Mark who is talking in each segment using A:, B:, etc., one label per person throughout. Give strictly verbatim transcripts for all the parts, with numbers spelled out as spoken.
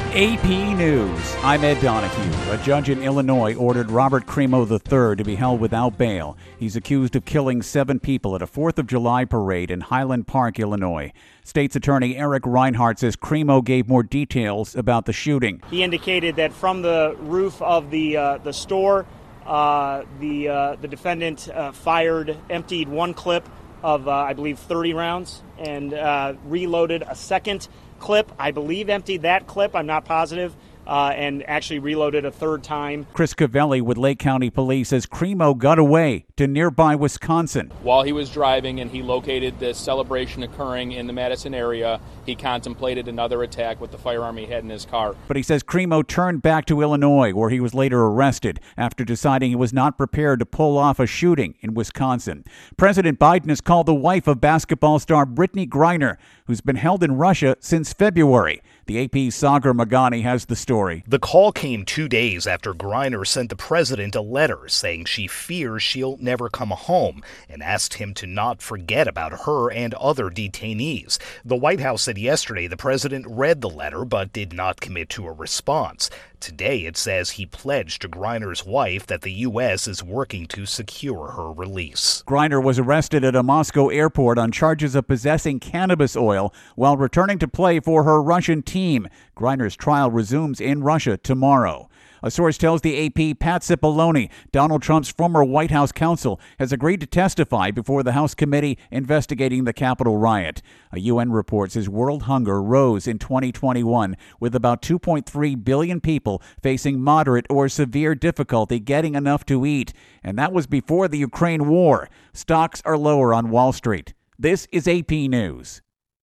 A: A P News. I'm Ed Donahue. A judge in Illinois ordered Robert Crimo the third to be held without bail. He's accused of killing seven people at a fourth of July parade in Highland Park, Illinois. State's Attorney Eric Reinhart says Crimo gave more details about the shooting.
B: He indicated that from the roof of the uh, the store, uh, the uh, the defendant uh, fired, emptied one clip of, uh, I believe, thirty rounds and uh, reloaded a second clip. I believe emptied that clip. I'm not positive. Uh, and actually reloaded a third time.
A: Chris Cavelli with Lake County Police says Crimo got away to nearby Wisconsin.
C: While he was driving and he located this celebration occurring in the Madison area, he contemplated another attack with the firearm he had in his car.
A: But he says Crimo turned back to Illinois, where he was later arrested after deciding he was not prepared to pull off a shooting in Wisconsin. President Biden has called the wife of basketball star Brittany Griner, who's been held in Russia since February. The A P's Sagar Magani has the story.
D: The call came two days after Griner sent the president a letter saying she fears she'll never come home and asked him to not forget about her and other detainees. The White House said yesterday the president read the letter but did not commit to a response. Today it says he pledged to Griner's wife that the U S is working to secure her release.
A: Griner was arrested at a Moscow airport on charges of possessing cannabis oil while returning to play for her Russian team. Griner's trial resumes in Russia tomorrow. A source tells the A P Pat Cipollone, Donald Trump's former White House counsel, has agreed to testify before the House committee investigating the Capitol riot. A U N report says world hunger rose in twenty twenty-one, with about two point three billion people facing moderate or severe difficulty getting enough to eat. And that was before the Ukraine war. Stocks are lower on Wall Street. This is A P News.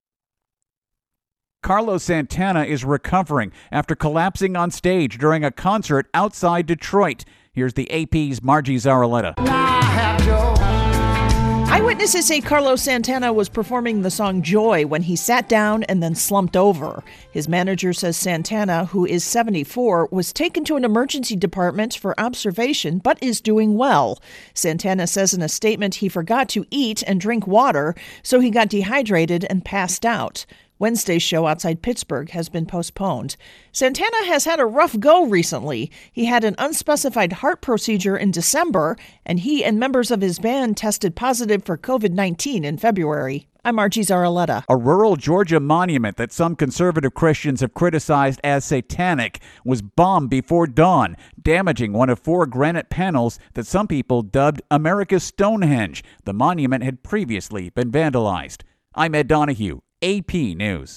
A: Carlos Santana is recovering after collapsing on stage during a concert outside Detroit. Here's the A P's Margie Zaraletta.
E: Eyewitnesses say Carlos Santana was performing the song Joy when he sat down and then slumped over. His manager says Santana, who is seventy-four, was taken to an emergency department for observation but is doing well. Santana says in a statement he forgot to eat and drink water, so he got dehydrated and passed out. Wednesday's show outside Pittsburgh has been postponed. Santana has had a rough go recently. He had an unspecified heart procedure in December, and he and members of his band tested positive for covid nineteen in February. I'm Margie Zaraletta.
A: A rural Georgia monument that some conservative Christians have criticized as satanic was bombed before dawn, damaging one of four granite panels that some people dubbed America's Stonehenge. The monument had previously been vandalized. I'm Ed Donahue, A P News.